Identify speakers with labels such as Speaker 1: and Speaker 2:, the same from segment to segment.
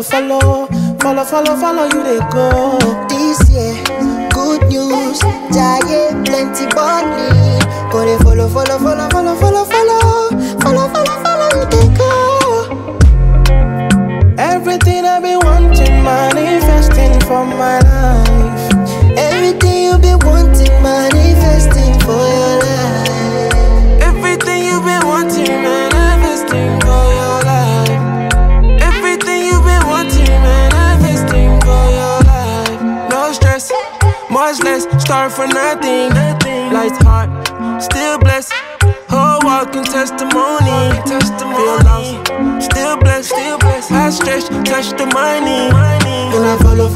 Speaker 1: follow. Follow you they go.
Speaker 2: This year, good news, giant plenty money. Go they follow, you they go.
Speaker 1: Everything I've been wanting, manifesting for my life.
Speaker 2: Everything you've been wanting, manifesting for your life.
Speaker 1: Everything you've been wanting, manifesting for your life. Everything you've been wanting, manifesting for your life. No stress, much less, start for nothing. Lights hot, still blessed. Whole walking testimony. Feel lost, still blessed. High stretch, touch the money. And I follow.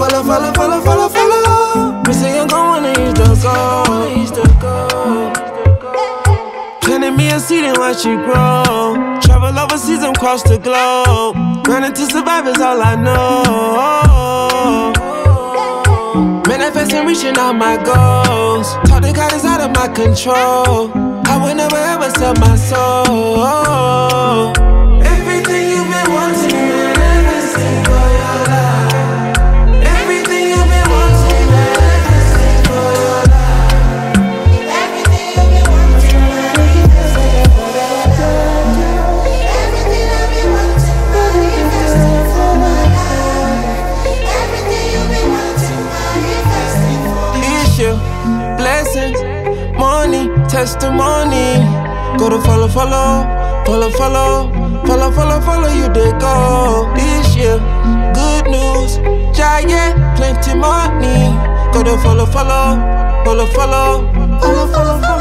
Speaker 1: We say I'm going to reach the goal. Planting me a seed and watch it grow. Travel overseas and cross the globe. Running to survive is all I know. Manifesting, reaching all my goals. Talk to God is out of my control. I would never ever sell my soul. Everything you've been wanting, manifesting for your life. Everything you've been wanting, manifesting for your life. Everything you've been wanting, manifesting for your life. Everything I've been wanting, manifesting for my life. Everything you've been wanting, manifesting for my life. Issue, blessings, money, testimony. Go to follow, you they go. This year, good news, giant, plenty money. Go to follow.